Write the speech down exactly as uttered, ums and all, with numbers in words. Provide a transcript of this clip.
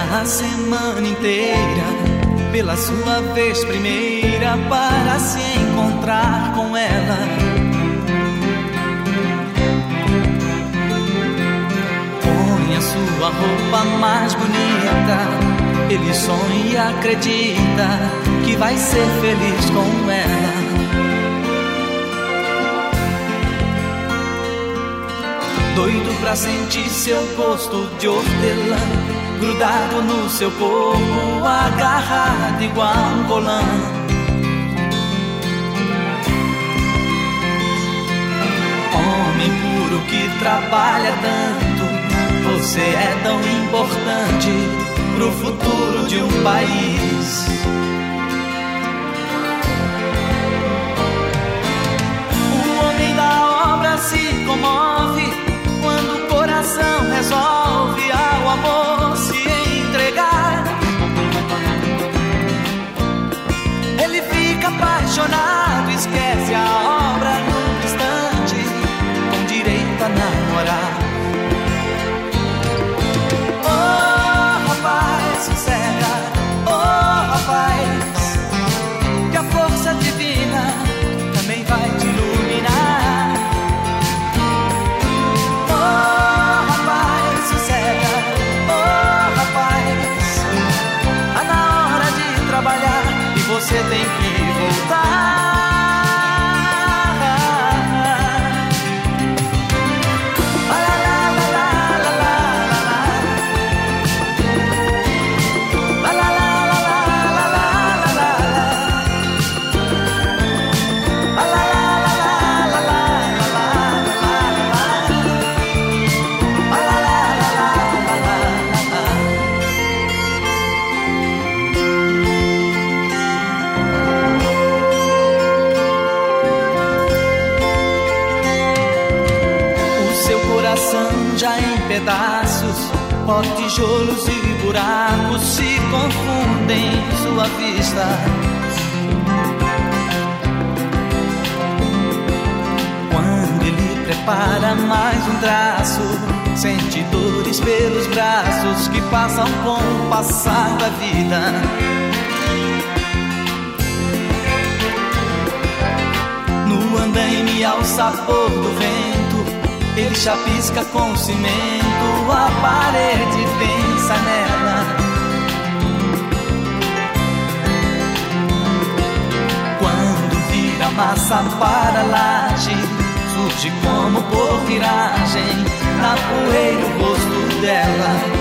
a semana inteira pela sua vez primeira para se encontrar com ela. Põe a sua roupa mais bonita, ele sonha e acredita que vai ser feliz com ela. Doido pra sentir seu gosto de hortelã grudado no seu corpo, agarrado igual um colã. Homem puro que trabalha tanto, você é tão importante pro futuro de um país. O homem da obra se comove quando o coração resolve ao amor se entregar. Ele fica apaixonado, esquece a obra num instante, com direito a namorar. Oh, rapaz, sossega, oh, rapaz, que a força divina também vai te iluminar. Trabalhar e você tem que voltar. Já em pedaços, pó, tijolos e buracos se confundem em sua vista. Quando ele prepara mais um traço, sente dores pelos braços que passam com o passar da vida. No andaime ao sabor do vento, ele chapisca com cimento a parede, pensa nela. Quando vira massa para a laje, surge como por viragem na poeira o rosto dela.